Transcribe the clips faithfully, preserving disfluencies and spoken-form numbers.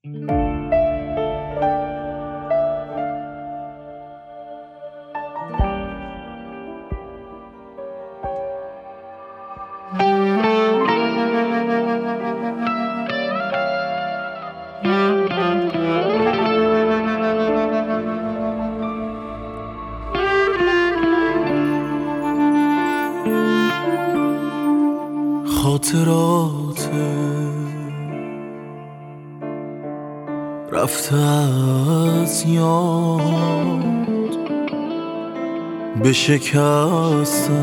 خاطرات رفته از یاد به شکستن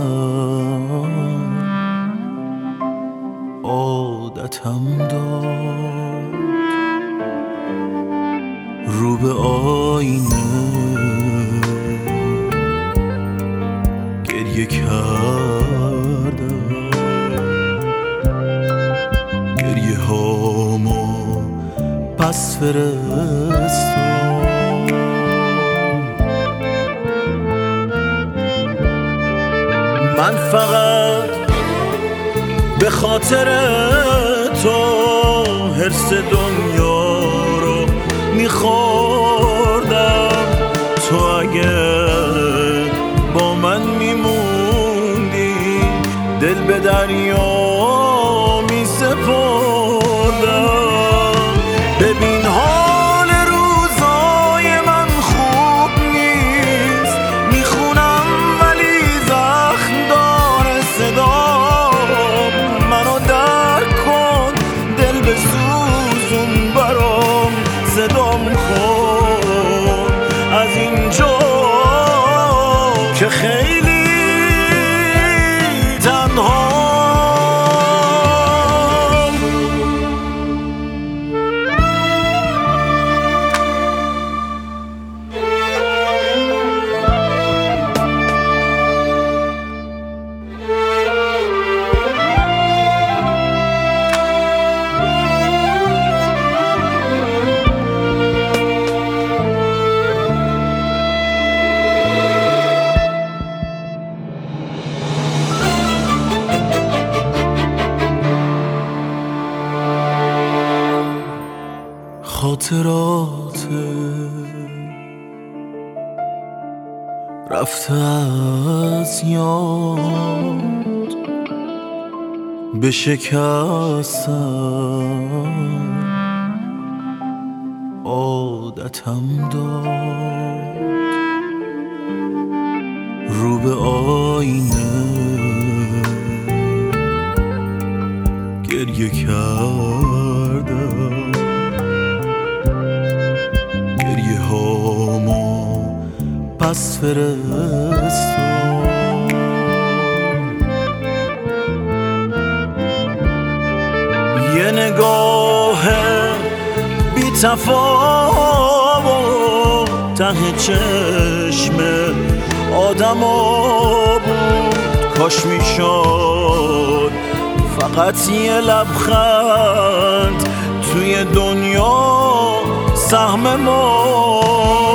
عادتم داد، رو به آینه گریه کردم، گریه هامو پس فرستم. من فقط به خاطر تو حرص دنیا رو میخوردم. تو اگه با من میموندی دل به دریا میسپردم. ببین حال روزای من خوب نیست، میخونم ولی زخم داره صدام. منو درک کن، دل بسوزون برام، صدام کن از اینجا که خیلی تنها. خاطرات رفته از یاد به شکستن عادتم داد، رو به آینه گریه کردم، گریه هامو پس فرستم. یه نگاه بی تفاوت ته چشم آدما بود. کاش میشد فقط یه لبخند توی دنیا سهم ما